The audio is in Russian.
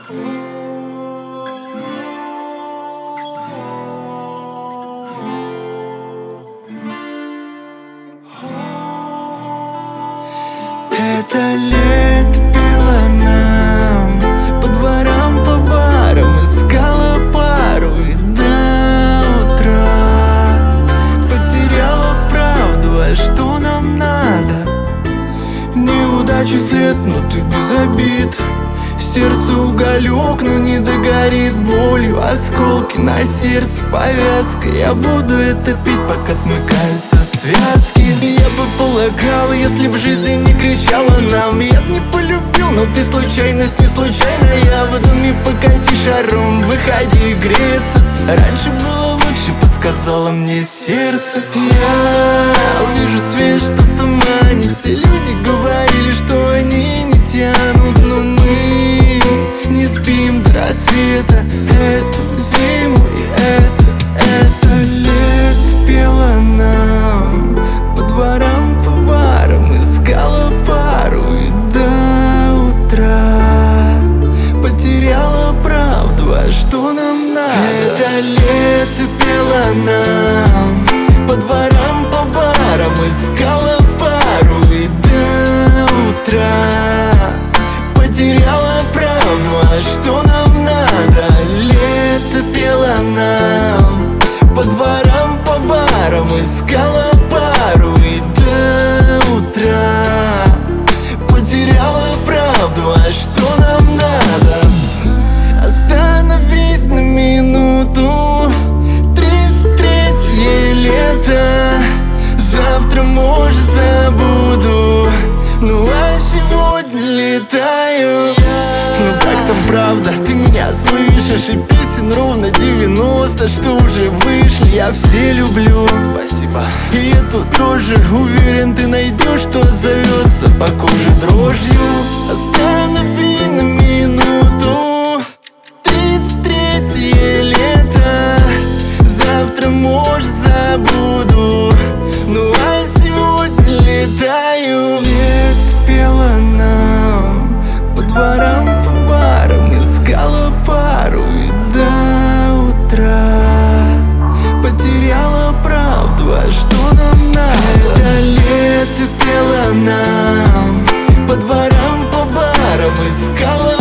Это лето пела нам, по дворам, по барам искала пару и до утра потеряла правду, а что нам надо? Неудачи след, но ты без обид. Сердце уголек, но не догорит болью. Осколки на сердце, повязка. Я буду это пить, пока смыкаются связки. Я бы полагал, если б жизнь не кричала нам, я б не полюбил, но ты случайность не случайная. В доме покати шаром, выходи греться. Раньше было лучше, подсказало мне сердце. Я вижу свет, что в тумане. Все люди говорили, что они не тянут, но мы не спим до рассвета. Эту зиму и это лето пела нам, по дворам, по барам искала пару и до утра потеряла правду, а что нам надо? Это лето пела нам, по дворам, по барам искала пару и до утра потеряла правду, а что нам надо? Лето пела нам, по дворам, по барам искала пару и до утра потеряла правду, а что нам надо? Остановись на минуту, 33-е лето. Завтра, может, забуду, ну а сегодня летаю. Ну как там правда, ты меня слышишь? И песен ровно 90, что уже вышли. Я все люблю, спасибо. И эту тоже, уверен, ты найдешь, что отзовется по коже дрожью. Останови на минуту, 33-е лето. Завтра, может, забуду, ну а сегодня летаю. Лето пела нам, по дворам, по барам искала пару и до утра потеряла правду, а что нам надо? Это лето пела нам, по дворам, по барам искала